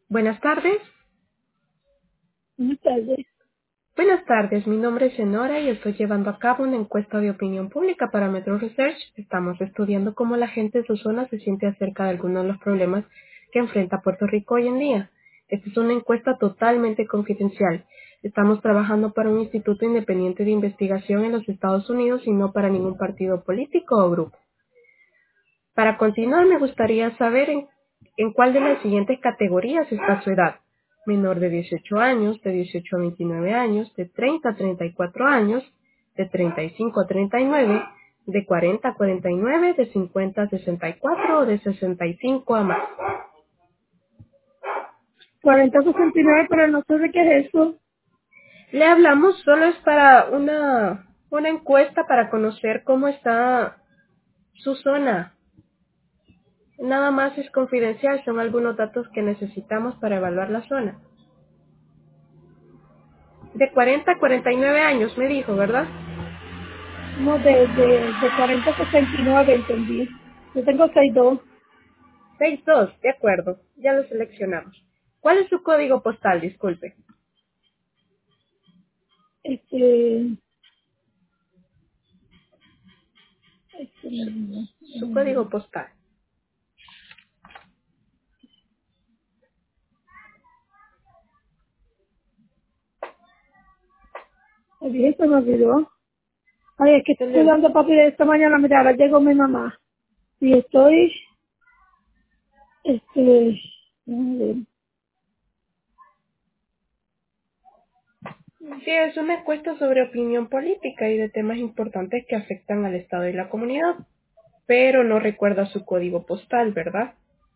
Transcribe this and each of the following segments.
Buenas tardes. Buenas tardes. Buenas tardes, mi nombre es Senora y estoy llevando a cabo una encuesta de opinión pública para Metro Research. Estamos estudiando cómo la gente de su zona se siente acerca de algunos de los problemas que enfrenta Puerto Rico hoy en día. Esta es una encuesta totalmente confidencial. Estamos trabajando para un instituto independiente de investigación en los Estados Unidos y no para ningún partido político o grupo. Para continuar, me gustaría saber en cuál de las siguientes categorías está su edad. Menor de 18 años, de 18 a 29 años, de 30 a 34 años, de 35 a 39, de 40 a 49, de 50 a 64 o de 65 a más. 4069, pero no sé de qué es eso. Le hablamos, solo es para una encuesta para conocer cómo está su zona. Nada más es confidencial, son algunos datos que necesitamos para evaluar la zona. De 40 a 49 años, me dijo, ¿verdad? No, de 4069 entendí. Yo tengo 62. 62, de acuerdo, ya lo seleccionamos. ¿Cuál es su código postal? Disculpe. Este, Su, no, su código postal. el dije, se me olvidó. Ay, es que Se estoy le- dando papi de esta mañana, mira, ahora llegó mi mamá. Y estoy, este, a ver, Sí, es una encuesta sobre opinión política y de temas importantes que afectan al Estado y la comunidad, pero no recuerda su código postal, ¿verdad?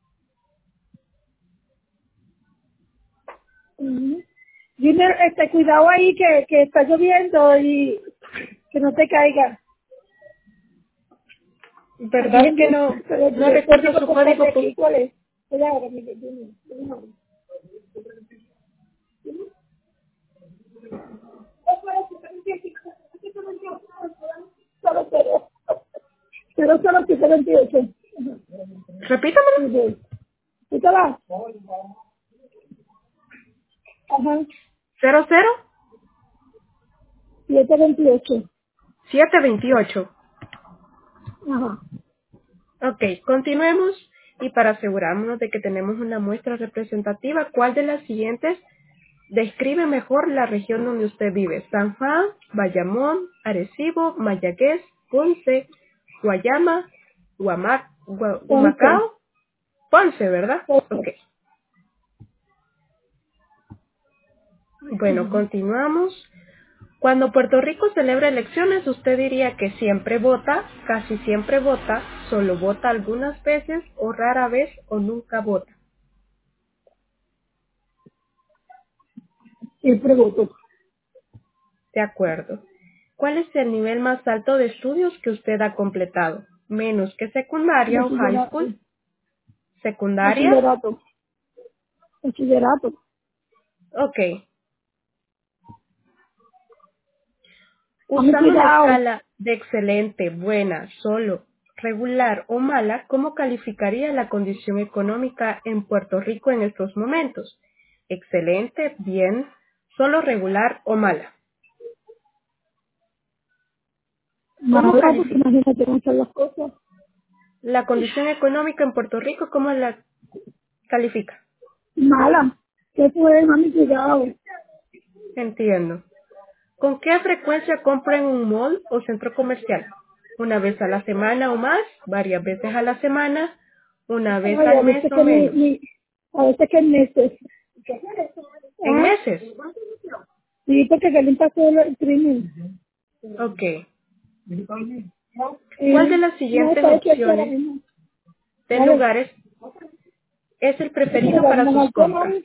ujú. Dime, cuidado ahí que está lloviendo y que no te caiga. ¿Verdad que Dime, no, pero no el recuerda código su postal de código aquí, postal? ¿cuál es? Espera ahora, dime. Cero, cero. 00728. Repítamelo. ¿Sí te va? Ajá. 00 728. 728. Ajá. Ok, continuemos y para asegurarnos de que tenemos una muestra representativa, ¿cuál de las siguientes describe mejor la región donde usted vive? San Juan, Bayamón, Arecibo, Mayagüez, Ponce, Guayama, Once. Humacao, Ponce, ¿verdad? Ok. Once. Bueno, continuamos. Cuando Puerto Rico celebra elecciones, usted diría que siempre vota, casi siempre vota, solo vota algunas veces o rara vez o nunca vota. Siempre voto. De acuerdo. ¿Cuál es el nivel más alto de estudios que usted ha completado? ¿Menos que secundaria o high Bachillerato. school? ¿Secundaria? Bachillerato. Bachillerato. Ok. A mi Usando la cuidado. escala de excelente, buena, solo, regular o mala, ¿cómo calificaría la condición económica en Puerto Rico en estos momentos? Excelente, bien, solo regular o mala. ¿Cómo Mala, porque califica imagínate cómo son las cosas. la condición económica en Puerto Rico? ¿Cómo la califica? Mala. ¿Qué fue, mami? Cuidado. Entiendo. ¿Con qué frecuencia compra en un mall o centro comercial? ¿Una vez a la semana o más? ¿Varias veces a la semana? ¿Una vez Ay, al a mes veces o que menos? a veces que meses. ¿En ¿Ah? meses? Sí, porque que limpia todo el crimen. Ok. ¿Cuál de Sí. las No, siguientes está hecho ahora opciones mismo. de Vale. lugares es el Pero preferido para vamos sus al tema, compras? ¿eh?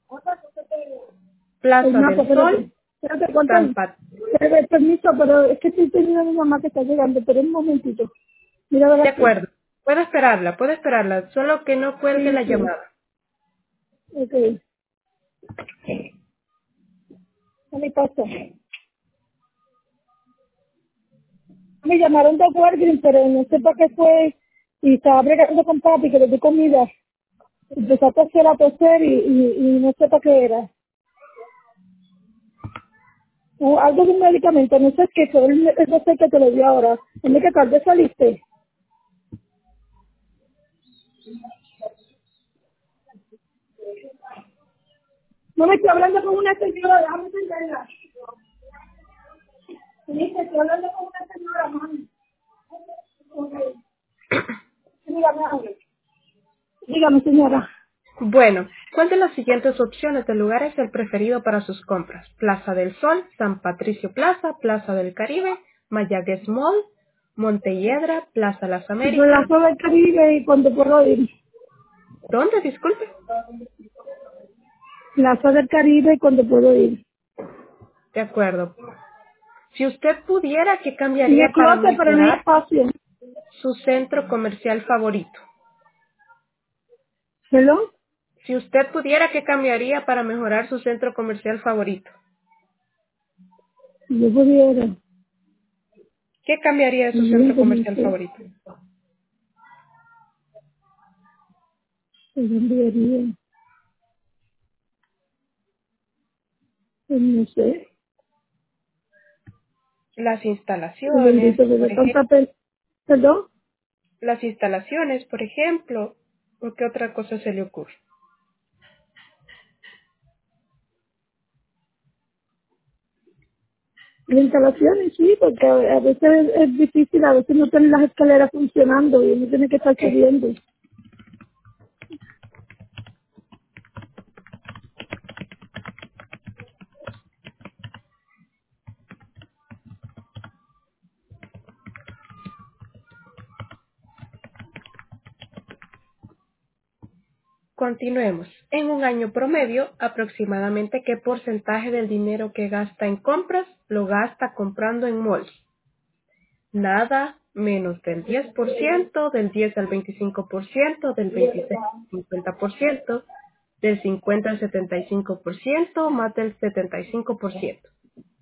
El Plaza mapa, del Sol, espérate. Espérate, ¿cuánto San hay? Pat. Permiso, pero es que estoy teniendo a mi mamá que está llegando, pero un momentito. Mira a ver De aquí. acuerdo. Puede esperarla, solo que no cuelgue Sí, la sí. llamada. Ok. ¿Qué me pasa? Me llamaron de Walgreens, pero no sé para qué fue. Y estaba bregando con papi, que le di comida. Empecé a toser y no sé para qué era. O algo de un medicamento, no sé qué, pero el doctor que te lo dio ahora. Es de que tal vez saliste. No me estoy hablando con una señora, déjame entenderla. Sí, estoy hablando con una señora, mami. Ok. Dígame, hable. Dígame, señora. Bueno, ¿cuál de las siguientes opciones de lugar es el preferido para sus compras? Plaza del Sol, San Patricio Plaza, Plaza del Caribe, Mayagüez Mall, Montelledra, Plaza Las Américas. Plaza del Caribe y cuando puedo ir. ¿Dónde? Disculpe. Plaza del Caribe y cuando puedo ir. De acuerdo. Si usted pudiera, ¿qué Tiene cambiaría para closet, pero no hay mejorar espacio. su centro comercial favorito? ¿Perdón? Si usted pudiera, ¿qué cambiaría para mejorar su centro comercial favorito? Si yo pudiera. ¿Qué cambiaría de su Bien, centro pues no comercial sé. favorito? Pues yo enviaría. Pues no sé. Las El instalaciones, bendito de por la ejemplo. tanta ¿Perdón? Las instalaciones, por ejemplo. ¿O qué otra cosa se le ocurre? Las instalaciones, sí, porque a veces es difícil, a veces no tienen las escaleras funcionando y uno tiene que estar Sí. subiendo. Continuemos. En un año promedio, aproximadamente qué porcentaje del dinero que gasta en compras lo gasta comprando en malls. Nada menos del 10%, del 10 al 25%, del 26 al 50%, del 50 al 75%, más del 75%.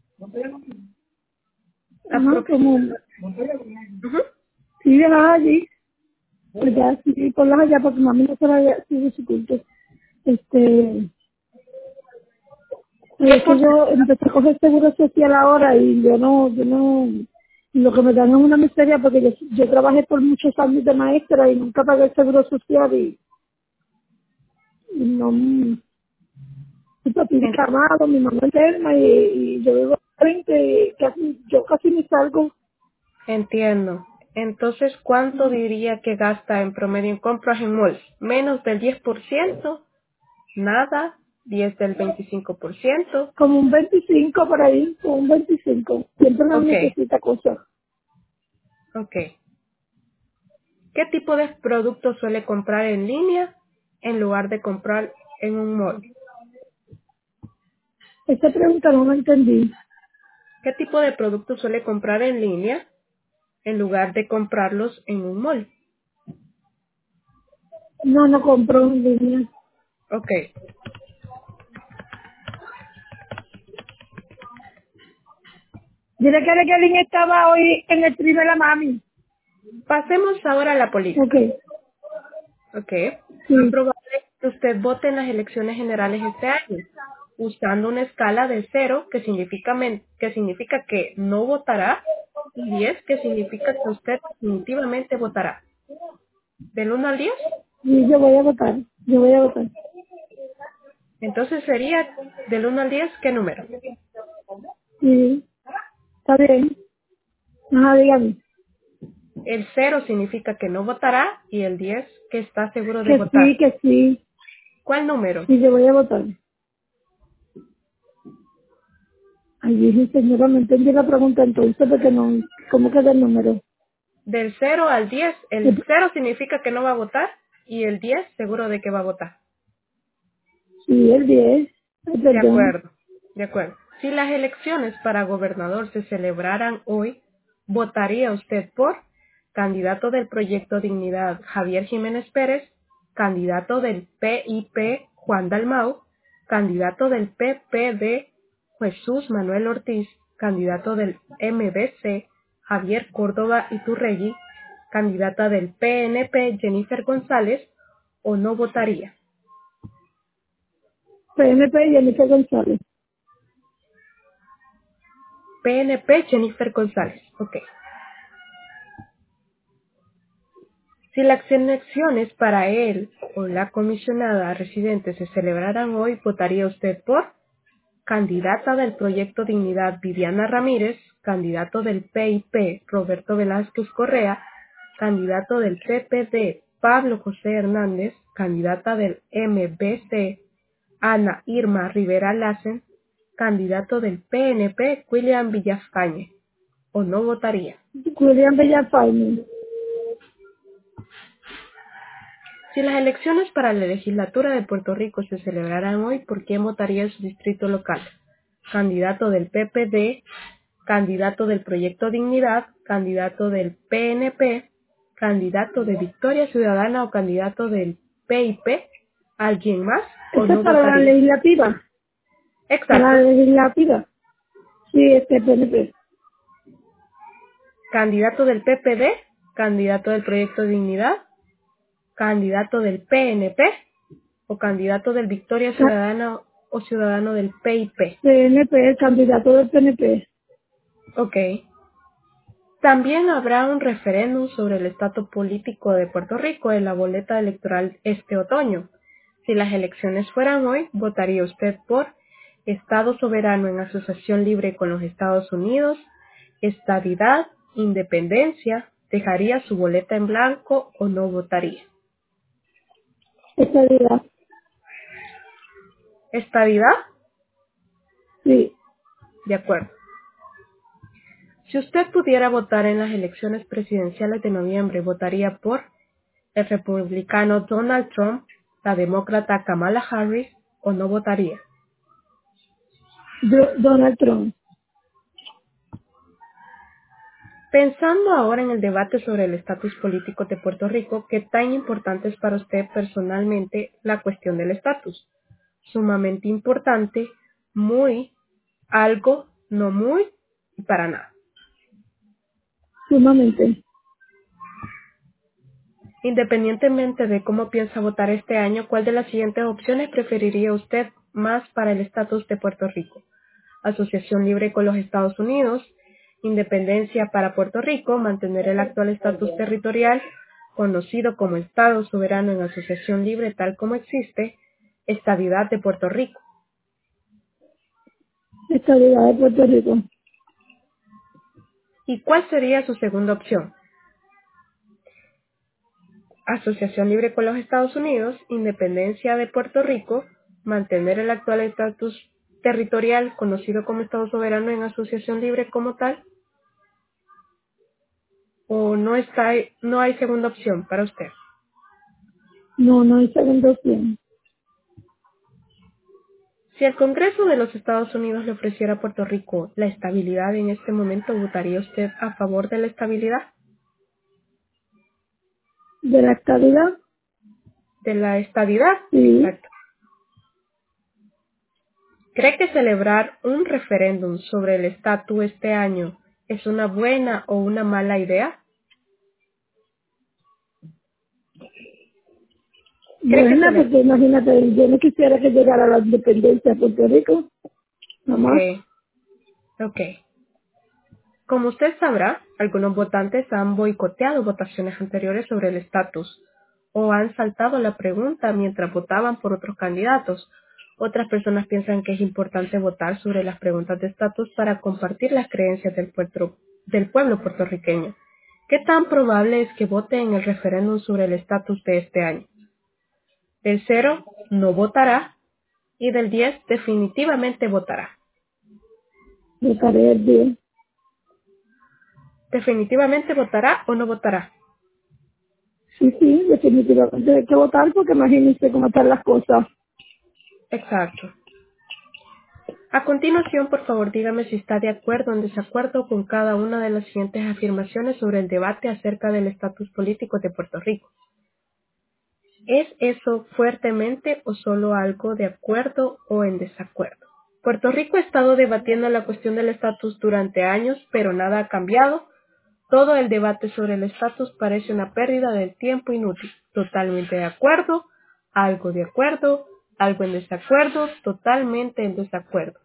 Ajá, como, Ujú. sí, déjala allí, pues ya, sí, ponlas allá porque mami no se vaya, sí, su culto. ¿Qué Es que porcentaje? yo empecé a coger seguro social ahora y yo no, lo que me dan es una miseria porque yo trabajé por muchos años de maestra y nunca pagué el seguro social y no, mi papi encamado, mi mamá enferma y yo vivo frente y yo casi ni salgo. Entiendo. Entonces, ¿cuánto diría que gasta en promedio en compras en malls? ¿Menos del 10%? ¿Nada? ¿10 del 25%? Como un 25 por ahí, como un 25. Siempre no Ok, necesita cosas. ok. ¿Qué tipo de productos suele comprar en línea en lugar de comprar en un mall? Esa pregunta no la entendí. ¿Qué tipo de productos suele comprar en línea en lugar de comprarlos en un mall? No, no compró en línea. Ok. Dile que Kelly estaba hoy en el tri de la mami. Pasemos ahora a la Ok, política. Ok. Es sí. probable que usted vote en las elecciones generales este año, usando una escala de 0, que significa que no votará, y 10, que significa que usted definitivamente votará. ¿Del 1 al 10? Sí, yo voy a votar. Yo voy a votar. Entonces sería del 1 al 10, ¿qué número? Sí, está bien. Ajá, dígame. El 0 significa que no votará y el 10 que está seguro de Que votar. sí, que sí. ¿Cuál número? Sí, yo voy a votar. Ay, dije, señora, no entendí la pregunta entonces porque no, ¿cómo queda el número? Del 0 al 10, el 0 significa que no va a votar y el 10 seguro de que va a votar. Sí, el 10. Ay, De perdón. acuerdo, de acuerdo. Si las elecciones para gobernador se celebraran hoy, ¿votaría usted por candidato del Proyecto Dignidad Javier Jiménez Pérez, candidato del PIP Juan Dalmau, candidato del PPD Jesús Manuel Ortiz, candidato del MBC Javier Córdoba Iturregui, candidata del PNP Jennifer González, o no votaría? PNP Jennifer González. PNP Jennifer González. Ok. Si las elecciones para él o la comisionada residente se celebraran hoy, ¿votaría usted por? Candidata del Proyecto Dignidad Viviana Ramírez, candidato del PIP Roberto Velázquez Correa, candidato del PPD Pablo José Hernández, candidata del MBC Ana Irma Rivera Lassen, candidato del PNP William Villafañe, ¿o no votaría? William Villafañe. Si las elecciones para la legislatura de Puerto Rico se celebraran hoy, ¿por quién votaría en su distrito local? Candidato del PPD, candidato del Proyecto Dignidad, candidato del PNP, candidato de Victoria Ciudadana o candidato del PIP, ¿alguien más o Eso no es para la votaría? legislativa. Para Exacto. la legislativa. Sí, PNP. Candidato del PPD, candidato del Proyecto Dignidad, candidato del PNP o candidato del Victoria Ciudadana o ciudadano del PIP. PNP, el candidato del PNP. Ok. También habrá un referéndum sobre el estatus político de Puerto Rico en la boleta electoral este otoño. Si las elecciones fueran hoy, ¿votaría usted por Estado soberano en asociación libre con los Estados Unidos, estadidad, independencia, dejaría su boleta en blanco o no votaría? Estadidad. ¿Estadidad? Sí. De acuerdo. Si usted pudiera votar en las elecciones presidenciales de noviembre, ¿votaría por el republicano Donald Trump, la demócrata Kamala Harris o no votaría? Donald Trump. Pensando ahora en el debate sobre el estatus político de Puerto Rico, ¿qué tan importante es para usted personalmente la cuestión del estatus? Sumamente importante, muy, algo, no muy y para nada. Sumamente. Independientemente de cómo piensa votar este año, ¿cuál de las siguientes opciones preferiría usted más para el estatus de Puerto Rico? Asociación libre con los Estados Unidos, independencia para Puerto Rico, mantener el actual estatus territorial, conocido como Estado soberano en asociación libre tal como existe, estabilidad de Puerto Rico. Estadidad de Puerto Rico. ¿Y cuál sería su segunda opción? Asociación libre con los Estados Unidos, independencia de Puerto Rico, mantener el actual estatus territorial conocido como Estado soberano en asociación libre como tal, o no hay segunda opción para usted. No, no hay segunda opción. Si el Congreso de los Estados Unidos le ofreciera a Puerto Rico la estabilidad en este momento, ¿votaría usted a favor de la estabilidad? ¿De la estadidad? ¿De la estabilidad? Sí. Exacto. ¿Cree que celebrar un referéndum sobre el estatus este año es una buena o una mala idea? ¿Cree que Buena, cele- porque imagínate, yo no quisiera que llegara la independencia de Puerto Rico. Nomás. Ok, ok. Como usted sabrá, algunos votantes han boicoteado votaciones anteriores sobre el estatus o han saltado la pregunta mientras votaban por otros candidatos. Otras personas piensan que es importante votar sobre las preguntas de estatus para compartir las creencias del pueblo puertorriqueño. ¿Qué tan probable es que vote en el referéndum sobre el estatus de este año? Del 0, no votará, y del 10, definitivamente votará. Me parece bien. ¿Definitivamente votará o no votará? Sí, sí, definitivamente hay que votar porque imagínense cómo están las cosas. Exacto. A continuación, por favor, dígame si está de acuerdo o en desacuerdo con cada una de las siguientes afirmaciones sobre el debate acerca del estatus político de Puerto Rico. ¿Es eso fuertemente o solo algo de acuerdo o en desacuerdo? Puerto Rico ha estado debatiendo la cuestión del estatus durante años, pero nada ha cambiado. Todo el debate sobre el estatus parece una pérdida del tiempo inútil. Totalmente de acuerdo, algo de acuerdo, algo en desacuerdo, totalmente en desacuerdo.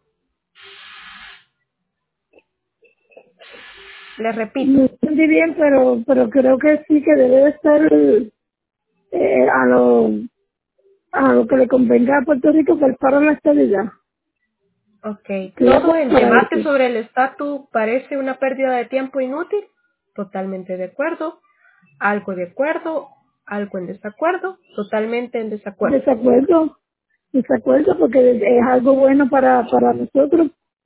Les repito. No entendí bien, pero creo que sí que debe de ser eh, a lo a lo que le convenga a Puerto Rico que el paro en la estabilidad. Ok, Creo ¿todo que el para debate eso. sobre el estatus parece una pérdida de tiempo inútil? Totalmente de acuerdo, algo de acuerdo, algo en desacuerdo, totalmente en desacuerdo. Desacuerdo, desacuerdo porque es algo bueno para nosotros.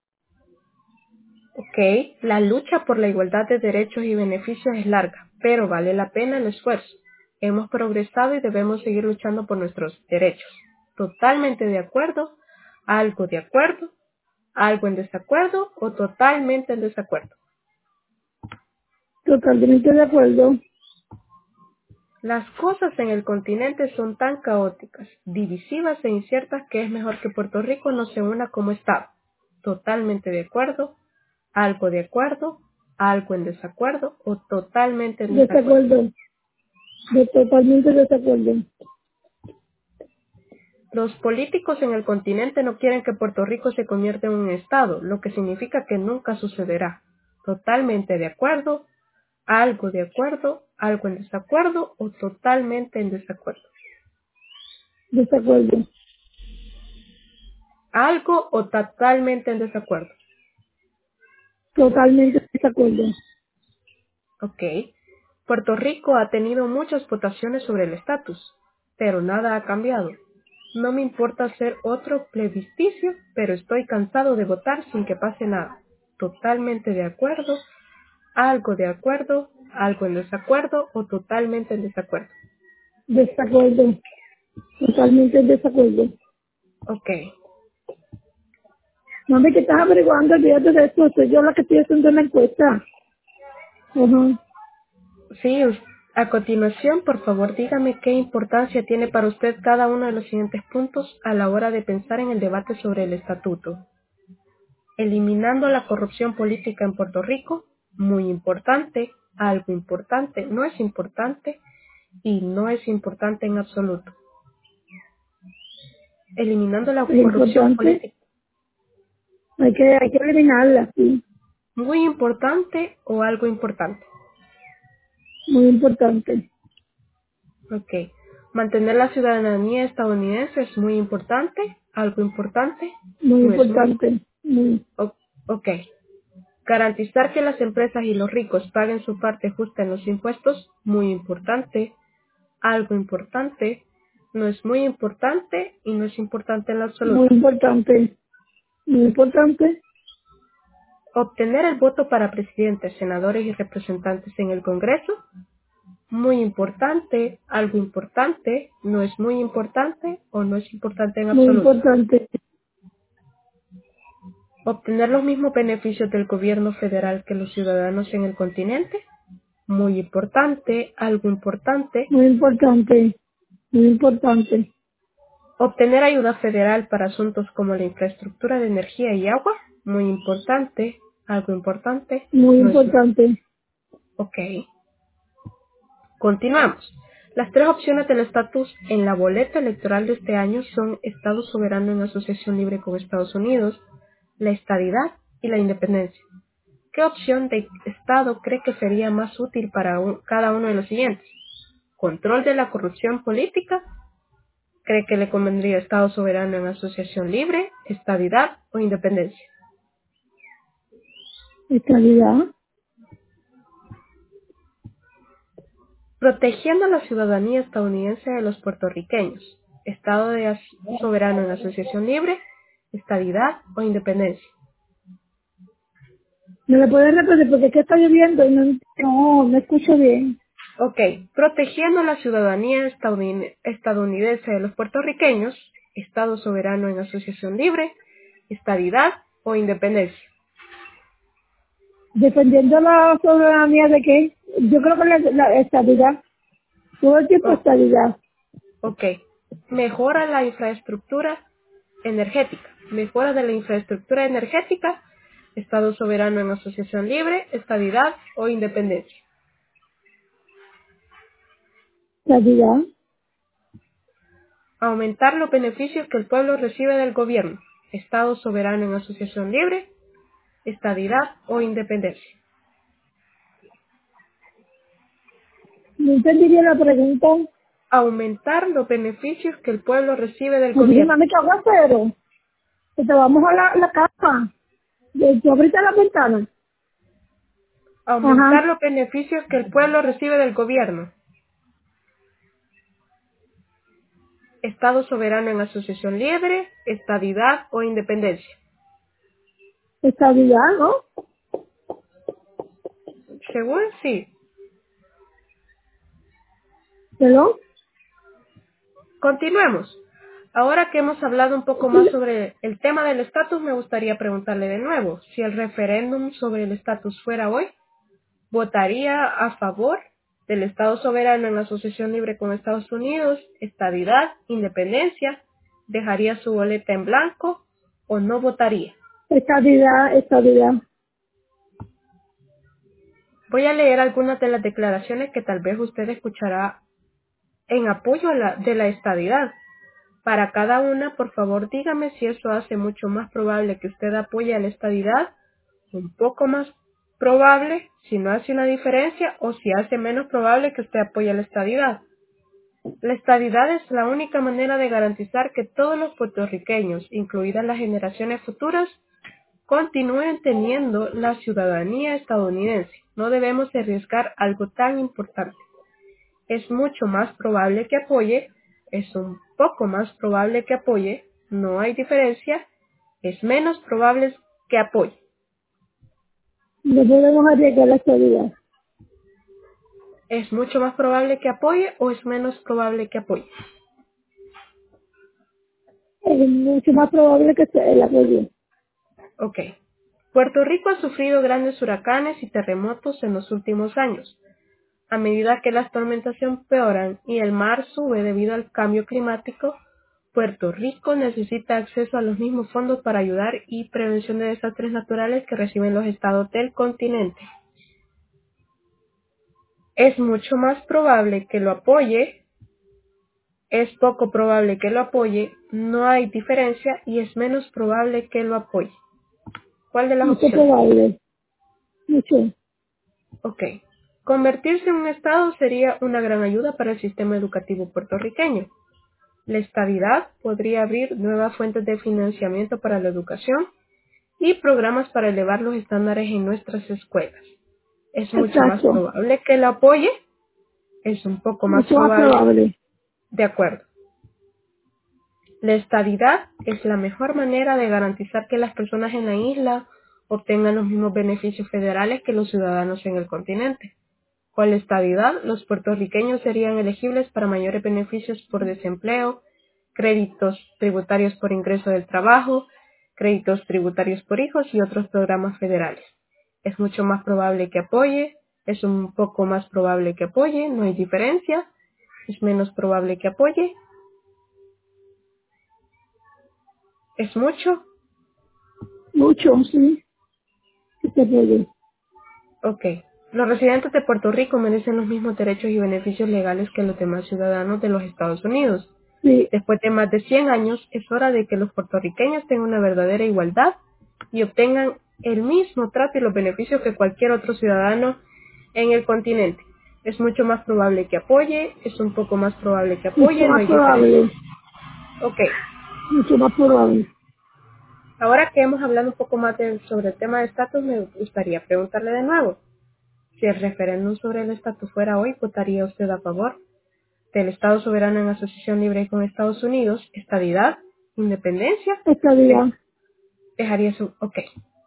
Ok, la lucha por la igualdad de derechos y beneficios es larga, pero vale la pena el esfuerzo. Hemos progresado y debemos seguir luchando por nuestros derechos. Totalmente de acuerdo, algo en desacuerdo o totalmente en desacuerdo. Totalmente de acuerdo. Las cosas en el continente son tan caóticas, divisivas e inciertas que es mejor que Puerto Rico no se una como Estado. Totalmente de acuerdo, algo en desacuerdo o totalmente en desacuerdo. Desacuerdo. Totalmente desacuerdo. Los políticos en el continente no quieren que Puerto Rico se convierta en un Estado, lo que significa que nunca sucederá. Totalmente de acuerdo, algo en desacuerdo o totalmente en desacuerdo. Desacuerdo. Algo o totalmente en desacuerdo. Totalmente desacuerdo. Ok. Puerto Rico ha tenido muchas votaciones sobre el estatus, pero nada ha cambiado. No me importa hacer otro plebiscito, pero estoy cansado de votar sin que pase nada. Totalmente de acuerdo, algo en desacuerdo o totalmente en desacuerdo. Desacuerdo. Totalmente desacuerdo. Ok. No me que estás averiguando, olvídate de esto, soy yo la que estoy haciendo la encuesta. Ajá. Sí, a continuación, por favor, dígame qué importancia tiene para usted cada uno de los siguientes puntos a la hora de pensar en el debate sobre el estatuto. Eliminando la corrupción política en Puerto Rico, muy importante, algo importante, no es importante y no es importante en absoluto. Eliminando la Es corrupción importante, política, hay que eliminarla, sí. muy importante o algo importante. Muy importante. Ok. Mantener la ciudadanía estadounidense es muy importante, algo importante, Muy no es muy. importante. Muy, o- ok. Garantizar que las empresas y los ricos paguen su parte justa en los impuestos, muy importante, algo importante, no es muy importante y no es importante en lo muy absoluto. importante. Muy importante. Obtener el voto para presidentes, senadores y representantes en el Congreso, muy importante, algo importante, no es muy importante o no es importante en Muy absoluto. importante. Obtener los mismos beneficios del gobierno federal que los ciudadanos en el continente, muy importante, algo importante. Muy importante. Muy importante. Obtener ayuda federal para asuntos como la infraestructura de energía y agua, muy importante, algo importante, Muy no es. importante. Ok. Continuamos. Las tres opciones del estatus en la boleta electoral de este año son Estado soberano en asociación libre con Estados Unidos, la estadidad y la independencia. ¿Qué opción de Estado cree que sería más útil para cada uno de los siguientes? ¿Control de la corrupción política? ¿Cree que le convendría Estado soberano en asociación libre, estadidad o independencia? Estabilidad. Protegiendo la ciudadanía estadounidense de los puertorriqueños. Estado soberano en asociación libre, estadidad o independencia. ¿Me lo puedes repetir? Porque es que está lloviendo y no escucho bien. Ok, protegiendo la ciudadanía estadounidense de los puertorriqueños, Estado soberano en asociación libre, estadidad o independencia. Dependiendo la soberanía de qué, yo creo que la estabilidad, todo el tiempo Oh, estabilidad. ok, mejora la infraestructura energética. Mejora de la infraestructura energética, Estado soberano en asociación libre, estadidad o independencia. Estabilidad. Aumentar los beneficios que el pueblo recibe del gobierno. Estado soberano en asociación libre, estadidad o independencia. No entendería la pregunta. Aumentar los beneficios que el pueblo recibe del Me dije, gobierno. mami, ¿qué aguacero? Que te vamos a la casa. Yo abriste la ventana. Ajá. Aumentar los beneficios que el pueblo recibe del gobierno. Estado soberano en asociación libre, estadidad o independencia. Estabilidad, ¿no? Según sí. ¿Pero? Continuemos. Ahora que hemos hablado un poco más sobre el tema del estatus, me gustaría preguntarle de nuevo, si el referéndum sobre el estatus fuera hoy, ¿votaría a favor del Estado soberano en asociación libre con Estados Unidos, estadidad, independencia, dejaría su boleta en blanco o no votaría? Estabilidad. Voy a leer algunas de las declaraciones que tal vez usted escuchará en apoyo de la estadidad. Para cada una, por favor, dígame si eso hace mucho más probable que usted apoye a la estadidad, un poco más probable si no hace una diferencia o si hace menos probable que usted apoye a la estadidad. La estadidad es la única manera de garantizar que todos los puertorriqueños, incluidas las generaciones futuras, continúen teniendo la ciudadanía estadounidense. No debemos arriesgar algo tan importante. Es mucho más probable que apoye, es un poco más probable que apoye, no hay diferencia, es menos probable que apoye. No podemos arriesgar la estabilidad. ¿Es mucho más probable que apoye o es menos probable que apoye? Es mucho más probable que se el apoyo. Ok. Puerto Rico ha sufrido grandes huracanes y terremotos en los últimos años. A medida que las tormentas se empeoran y el mar sube debido al cambio climático, Puerto Rico necesita acceso a los mismos fondos para ayudar y prevención de desastres naturales que reciben los estados del continente. Es mucho más probable que lo apoye, es poco probable que lo apoye, no hay diferencia y es menos probable que lo apoye. ¿Cuál de las Mucho opciones? probable. Mucho. Ok. Convertirse en un estado sería una gran ayuda para el sistema educativo puertorriqueño. La estabilidad podría abrir nuevas fuentes de financiamiento para la educación y programas para elevar los estándares en nuestras escuelas. Es mucho más Exacto. probable que lo apoye, es un poco más Mucho más probable, probable. de acuerdo. La estabilidad es la mejor manera de garantizar que las personas en la isla obtengan los mismos beneficios federales que los ciudadanos en el continente. Con la estabilidad, los puertorriqueños serían elegibles para mayores beneficios por desempleo, créditos tributarios por ingreso del trabajo, créditos tributarios por hijos y otros programas federales. Es mucho más probable que apoye, es un poco más probable que apoye, no hay diferencia, es menos probable que apoye, es mucho, Mucho, sí. Sí se puede. ok. Los residentes de Puerto Rico merecen los mismos derechos y beneficios legales que los demás ciudadanos de los Estados Unidos. Sí. Después de más de 100 años, es hora de que los puertorriqueños tengan una verdadera igualdad y obtengan el mismo trato y los beneficios que cualquier otro ciudadano en el continente. Es mucho más probable que apoye, es un poco más probable que Mucho apoye, no más hay diferencia. probable. Ok, Mucho más probable. ahora que hemos hablado un poco más sobre el tema de estatus, me gustaría preguntarle de nuevo. Si el referéndum sobre el estatus fuera hoy, ¿votaría usted a favor del Estado soberano en asociación libre con Estados Unidos, estadidad, independencia? Estabilidad. Dejaría su... Ok.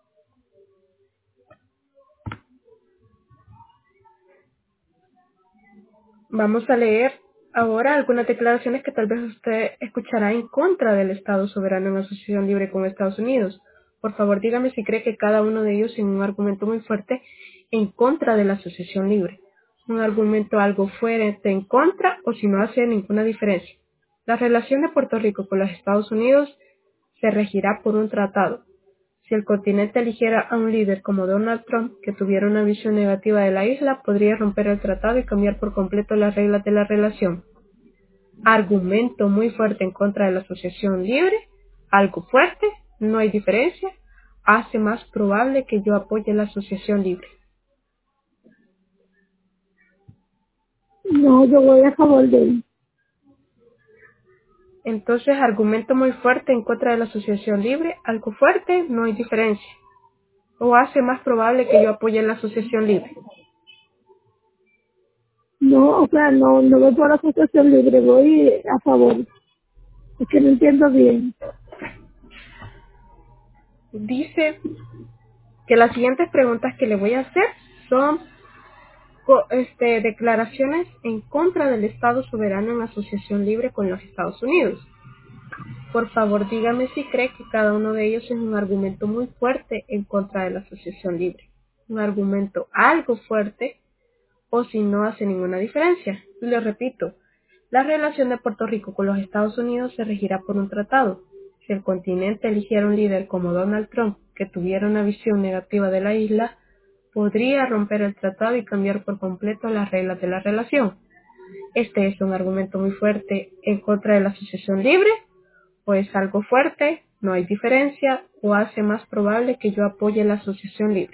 Vamos a leer ahora algunas declaraciones que tal vez usted escuchará en contra del Estado soberano en asociación libre con Estados Unidos. Por favor, dígame si cree que cada uno de ellos tiene un argumento muy fuerte en contra de la asociación libre. Un argumento algo fuerte en contra o si no hace ninguna diferencia. La relación de Puerto Rico con los Estados Unidos se regirá por un tratado. Si el continente eligiera a un líder como Donald Trump, que tuviera una visión negativa de la isla, podría romper el tratado y cambiar por completo las reglas de la relación. Argumento muy fuerte en contra de la asociación libre. Algo fuerte, no hay diferencia. Hace más probable que yo apoye la asociación libre. No, yo voy a favor de él. Entonces, argumento muy fuerte en contra de la asociación libre. Algo fuerte, no hay diferencia. O hace más probable que yo apoye la asociación libre. No, o sea, no voy por la asociación libre, voy a favor. Es que no entiendo bien. Dice que las siguientes preguntas que le voy a hacer son declaraciones en contra del Estado soberano en asociación libre con los Estados Unidos. Por favor, dígame si cree que cada uno de ellos es un argumento muy fuerte en contra de la asociación libre. Un argumento algo fuerte o si no hace ninguna diferencia. Y le repito, la relación de Puerto Rico con los Estados Unidos se regirá por un tratado. Si el continente eligiera un líder como Donald Trump, que tuviera una visión negativa de la isla, podría romper el tratado y cambiar por completo las reglas de la relación. Este es un argumento muy fuerte en contra de la asociación libre, o es algo fuerte, no hay diferencia, o hace más probable que yo apoye la asociación libre.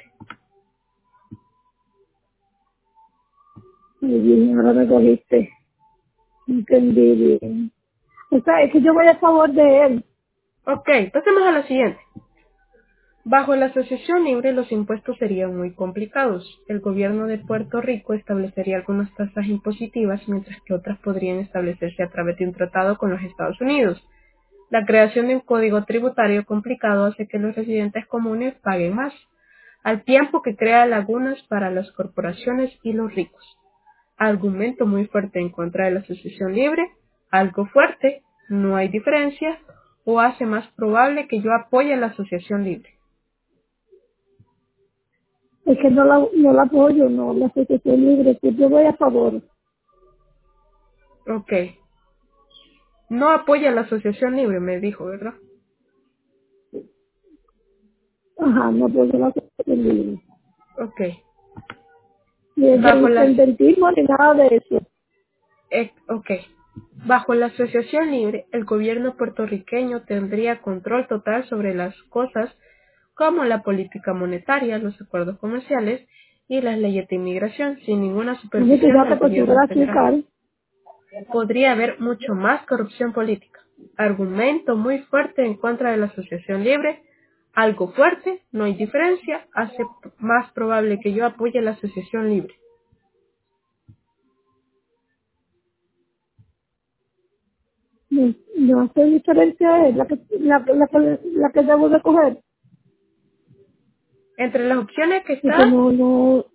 Muy bien, ahora me cogiste. Entendí bien. O sea, es que yo voy a favor de él. Ok, pasemos a la siguiente. Bajo la asociación libre los impuestos serían muy complicados. El gobierno de Puerto Rico establecería algunas tasas impositivas, mientras que otras podrían establecerse a través de un tratado con los Estados Unidos. La creación de un código tributario complicado hace que los residentes comunes paguen más, al tiempo que crea lagunas para las corporaciones y los ricos. Argumento muy fuerte en contra de la asociación libre, algo fuerte, no hay diferencia, o hace más probable que yo apoye la asociación libre. Es que no la apoyo, no, la asociación libre, que yo voy a favor. Ok. No apoya la asociación libre, me dijo, ¿verdad? Ajá, no apoyo la asociación libre. Ok. Ni el Bajo las, independentismo ni nada de eso. ok. Bajo la asociación libre, el gobierno puertorriqueño tendría control total sobre las cosas como la política monetaria, los acuerdos comerciales y las leyes de inmigración, sin ninguna Dice que supervisión ya del te consigo gobierno el federal. azúcar. Podría haber mucho más corrupción política. Argumento muy fuerte en contra de la asociación libre. Algo fuerte, no hay diferencia, hace más probable que yo apoye la asociación libre. No hace diferencia, es la que debo de coger. Entre las opciones que Porque está, no,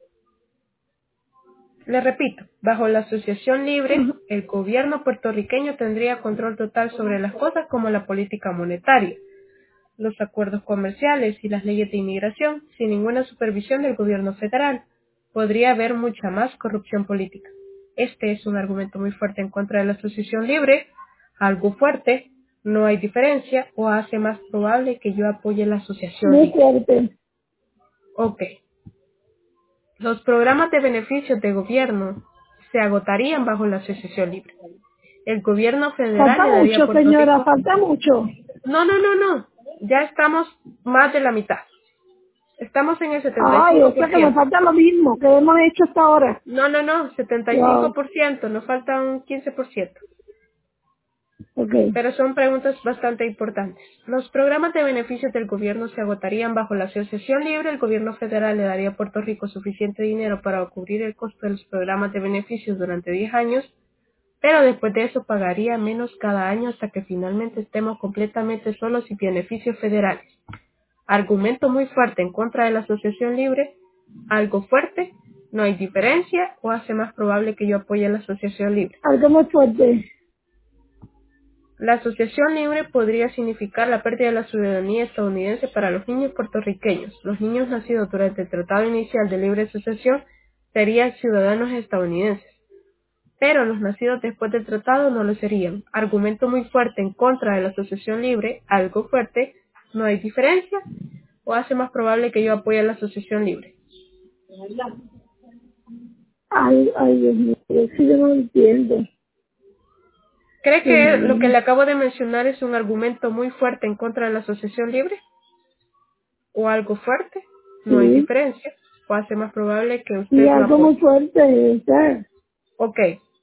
le repito, bajo la asociación libre, ajá. el gobierno puertorriqueño tendría control total sobre las cosas como la política monetaria, los acuerdos comerciales y las leyes de inmigración, sin ninguna supervisión del gobierno federal. Podría haber mucha más corrupción política. Este es un argumento muy fuerte en contra de la asociación libre, algo fuerte, no hay diferencia o hace más probable que yo apoye la asociación Muy libre. fuerte. Ok. Los programas de beneficios de gobierno se agotarían bajo la asociación libre. El gobierno federal Falta le daría a mucho, Puerto señora, Rico. falta mucho. No. Ya estamos más de la mitad. Estamos en el Ay, o sea que me 75%. falta lo mismo que hemos hecho hasta ahora. No, Wow. 75%, nos falta un 15%. Ok. Pero son preguntas bastante importantes. Los programas de beneficios del gobierno se agotarían bajo la asociación libre. El gobierno federal le daría a Puerto Rico suficiente dinero para cubrir el costo de los programas de beneficios durante 10 años, pero después de eso pagaría menos cada año hasta que finalmente estemos completamente solos y beneficios federales. Argumento muy fuerte en contra de la asociación libre, algo fuerte, no hay diferencia o hace más probable que yo apoye la asociación libre. Algo muy fuerte. La asociación libre podría significar la pérdida de la ciudadanía estadounidense para los niños puertorriqueños. Los niños nacidos durante el Tratado Inicial de Libre Asociación serían ciudadanos estadounidenses, pero los nacidos después del tratado no lo serían. Argumento muy fuerte en contra de la asociación libre, algo fuerte, no hay diferencia o hace más probable que yo apoye la asociación libre. Ay, Dios mío, es que yo no entiendo. ¿Cree que lo que le acabo de mencionar es un argumento muy fuerte en contra de la asociación libre? ¿O algo fuerte? No hay Sí, diferencia. ¿O hace más probable que y usted lo algo muy apoye? fuerte, o sea, Ok.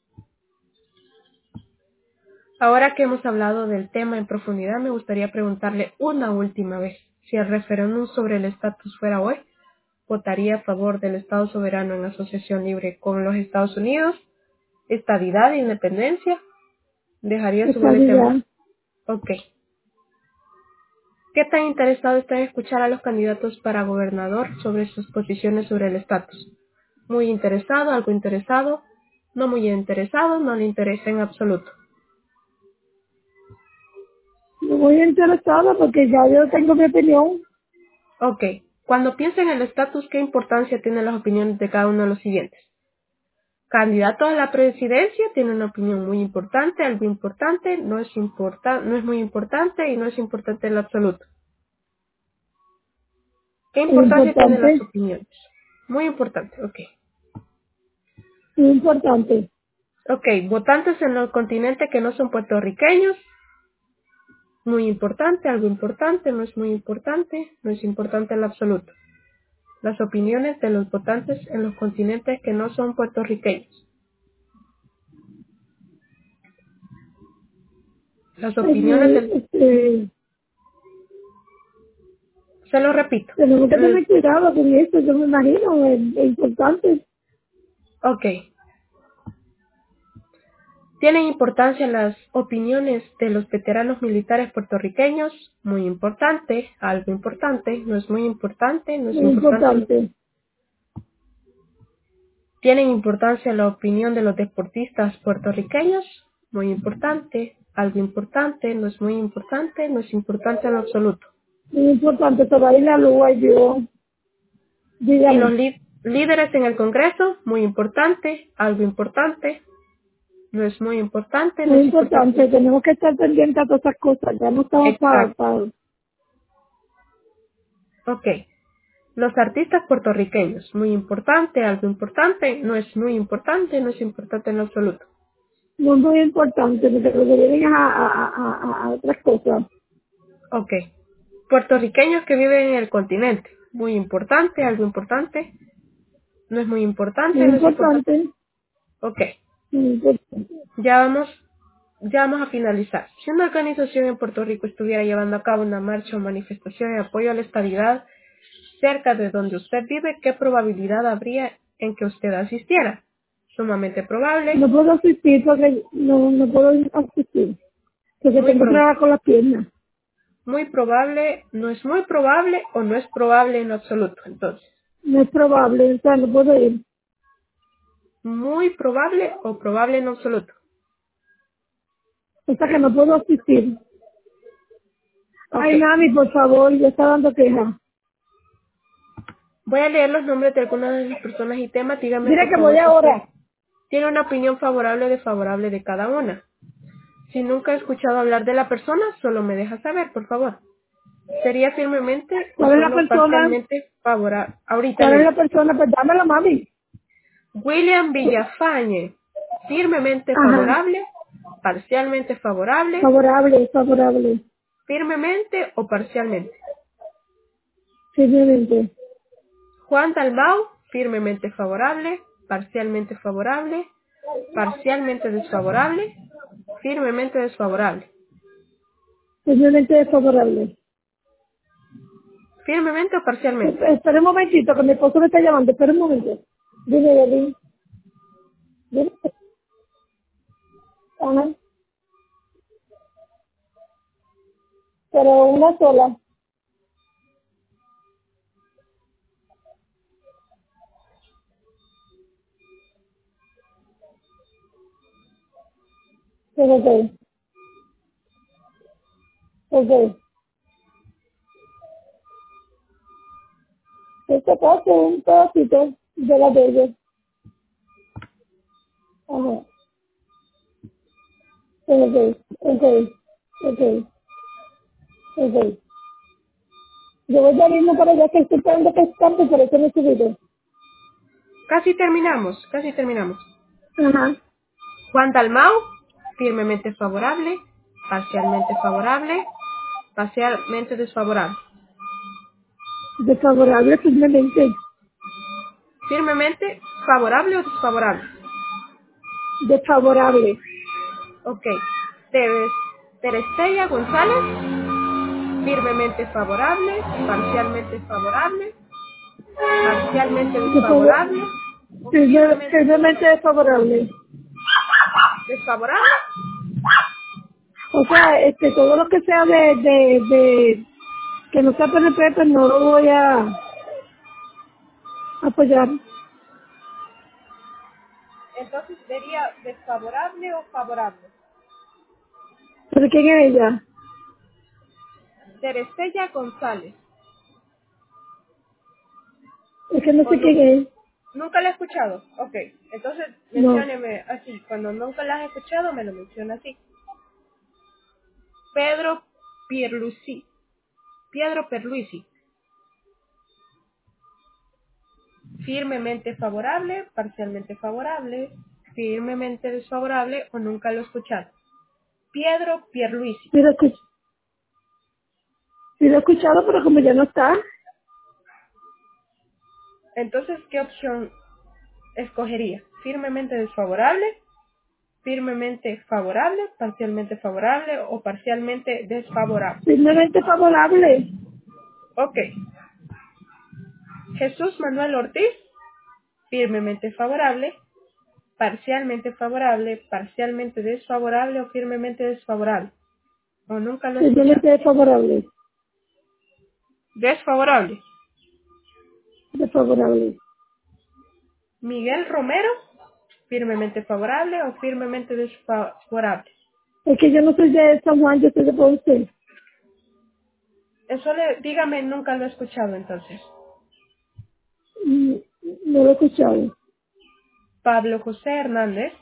Ahora que hemos hablado del tema en profundidad, me gustaría preguntarle una última vez. Si el referéndum sobre el estatus fuera hoy, ¿votaría a favor del Estado soberano en asociación libre con los Estados Unidos? ¿Estadidad e independencia? ¿Dejaría su elección? estabilidad. Ok. ¿Qué tan interesado está en escuchar a los candidatos para gobernador sobre sus posiciones sobre el estatus? Muy interesado, algo interesado, no muy interesado, no le interesa en absoluto. Me voy interesada porque ya yo tengo mi opinión. Ok. Cuando piensa en el estatus, ¿qué importancia tienen las opiniones de cada uno de los siguientes? Candidato a la presidencia tiene una opinión muy importante, algo importante, no es muy importante y no es importante en lo absoluto. ¿Qué Es importancia tienen las importante, opiniones? Muy importante, ok. es importante, Ok, votantes en el continente que no son puertorriqueños, muy importante, algo importante, no es muy importante, no es importante en lo absoluto. Las opiniones de los votantes en los continentes que no son puertorriqueños. Las opiniones del... Se lo repito. tenemos que tener cuidado con esto, yo me imagino, es importante, Ok. Tienen importancia las opiniones de los veteranos militares puertorriqueños, muy importante, algo importante, no es muy importante, no es muy importante. importante, Tienen importancia la opinión de los deportistas puertorriqueños, muy importante, algo importante, no es muy importante, no es importante en lo absoluto. muy importante, todavía la luz, ay Dios, Y los dígame, líderes en el Congreso, muy importante, algo importante, no es muy importante, no muy es importante. importante, tenemos que estar pendientes a todas esas cosas, ya no estamos Exacto. para, Ok. Los artistas puertorriqueños, muy importante, algo importante, no es muy importante, no es importante en lo absoluto. no es muy importante, porque lo que vienen a otras cosas, Ok. Puertorriqueños que viven en el continente, muy importante, algo importante, no es muy importante, muy no es importante. importante, Ok. muy importante. Ya vamos, ya vamos a finalizar. Si una organización en Puerto Rico estuviera llevando a cabo una marcha o manifestación de apoyo a la estabilidad cerca de donde usted vive, ¿qué probabilidad habría en que usted asistiera? Sumamente probable, No puedo asistir porque no puedo asistir, porque muy, tengo pro- trabajo con las piernas. muy probable, no es muy probable o no es probable en lo absoluto. Entonces, No es probable, o sea, no puedo ir. muy probable o probable en lo absoluto. O sea, que no puedo asistir. Ok. Ay, mami, por favor, ya está dando queja. Voy a leer los nombres de algunas de las personas y temas. Dígame Mira por que voy favor si usted ahora. tiene una opinión favorable o desfavorable de cada una. Si nunca he escuchado hablar de la persona, solo me deja saber, por favor. ¿Sería firmemente o ¿Cuál es la solo persona? parcialmente favorable? Ahorita ¿Cuál le es la digo. persona? Pues dámela, mami. William Villafañe, firmemente Ajá. favorable, parcialmente favorable, Favorable, favorable. firmemente o parcialmente. Simplemente. Juan Dalmau, firmemente favorable, parcialmente desfavorable, firmemente desfavorable. Simplemente favorable. Firmemente o parcialmente. Espera un momentito, que mi esposo me está llamando. Espera un momento. Dime, David. Dime. Ajá. Pero una sola. Ok. Ok. Este caso es un pedacito de la de ellos. Ajá. Ok. Ok. Ok. Ok. Yo voy ya mismo para allá que estoy esperando que escape, por eso me he subido. Casi terminamos, casi terminamos. Ajá. Juan Dalmau, firmemente favorable, parcialmente favorable, parcialmente desfavorable. Desfavorable firmemente. Firmemente favorable o desfavorable. Desfavorable. Ok. Terestella González, firmemente favorable, parcialmente favorable, parcialmente desfavorable, o Firmemente desfavorable. desfavorable. O sea, todo lo que sea de que no sea PNP, pues no lo voy a apoyar. Entonces sería desfavorable o favorable. ¿Pero quién es ella? Terestella González. Es que no O sé quién es. nunca la he escuchado. Ok. Entonces No. mencióneme así. Cuando nunca la has escuchado, me lo menciona así. Pedro Pierluisi. Piedro Pierluisi. Firmemente favorable, parcialmente favorable, firmemente desfavorable o nunca lo he escuchado. Piedro Pierluisi. Sí lo he escuchado, pero como ya no está, Entonces, ¿qué opción escogería? Firmemente desfavorable, firmemente favorable, parcialmente favorable o parcialmente desfavorable. firmemente favorable. Ok. Jesús Manuel Ortiz, firmemente favorable, parcialmente desfavorable o firmemente desfavorable. O nunca lo he escuchado. Firmemente desfavorable. Desfavorable. Desfavorable. Miguel Romero, firmemente favorable o firmemente desfavorable. Es que yo no soy de San Juan, yo soy de Ponce. Eso dígame, nunca lo he escuchado entonces. Mm, No lo he escuchado. Pablo José Hernández,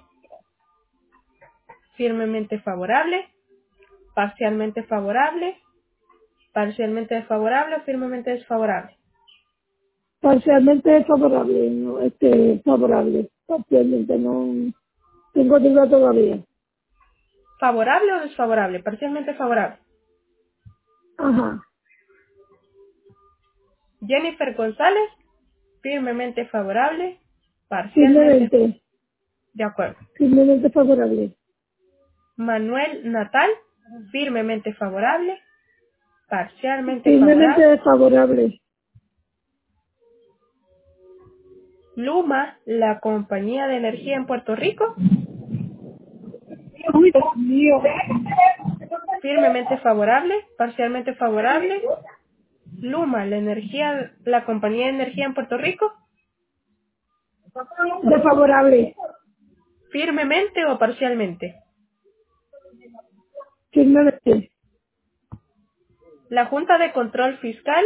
firmemente favorable, parcialmente desfavorable o firmemente desfavorable. Parcialmente desfavorable, no, favorable. Parcialmente no tengo duda todavía. ¿Favorable o desfavorable? Parcialmente favorable. Ajá. Jennifer González, firmemente favorable, parcialmente Firmemente. de acuerdo. Firmemente favorable. Manuel Natal, firmemente favorable, parcialmente Firmemente favorable. desfavorable. Luma, la compañía de energía en Puerto Rico, Uy, Dios mío. firmemente favorable, parcialmente favorable. Luma, la compañía de energía en Puerto Rico, Desfavorable. firmemente o parcialmente. Firmemente. La Junta de Control Fiscal,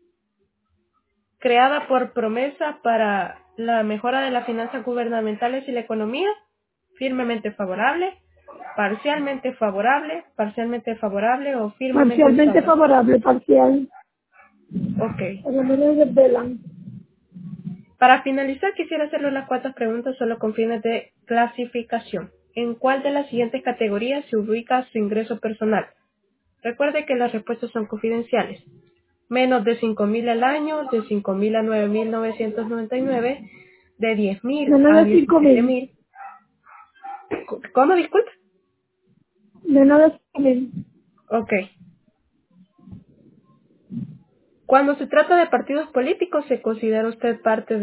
creada por promesa para la mejora de las finanzas gubernamentales y la economía, firmemente favorable, parcialmente favorable o firmemente Parcialmente desfavorable. favorable. Parcial. Ok. Por lo menos desvelan. Para finalizar, quisiera hacerle unas cuantas preguntas solo con fines de clasificación. ¿En cuál de las siguientes categorías se ubica su ingreso personal? Recuerde que las respuestas son confidenciales. Menos de 5.000 al año, de 5.000 a 9.999, de 10.000 Menos a de 5.000. 17.000. ¿Cómo? Disculpe. Menos de 5.000. Ok. Cuando se trata de partidos políticos, ¿se considera usted parte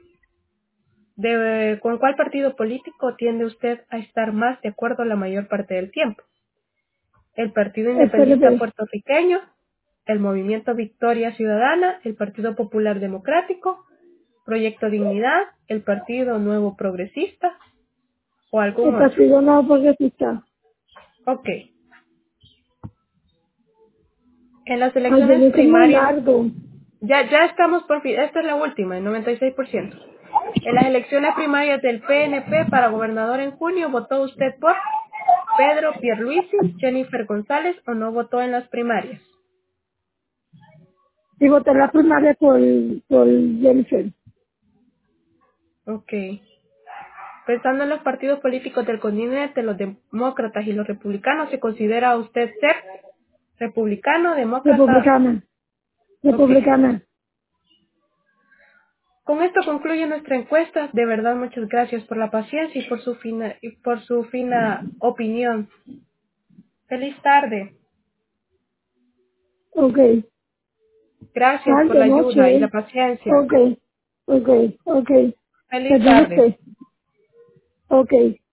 con cuál partido político tiende usted a estar más de acuerdo la mayor parte del tiempo? ¿El Partido El Independentista PNP. Puertorriqueño, el Movimiento Victoria Ciudadana, el Partido Popular Democrático, Proyecto Dignidad, el Partido Nuevo Progresista o algún El otro? partido no progresista. Ok. En las Ay, elecciones eso es muy primarias, largo. ya estamos por fin, esta es la última, el 96%. En las elecciones primarias del PNP para gobernador en junio, ¿votó usted por Pedro Pierluisi, Jennifer González o no votó en las primarias? Y voté la primaria por Jennifer. Ok. Pensando en los partidos políticos del continente, los demócratas y los republicanos, ¿se considera usted ser republicano, demócrata? Republicana. Ok. Republicana. Con esto concluye nuestra encuesta. De verdad, muchas gracias por la paciencia y por su fina opinión. Feliz tarde. Ok. Gracias por Tarde, la ayuda y la noche. paciencia. Ok. Ok. Ok. Feliz Perdón tarde. usted. Ok.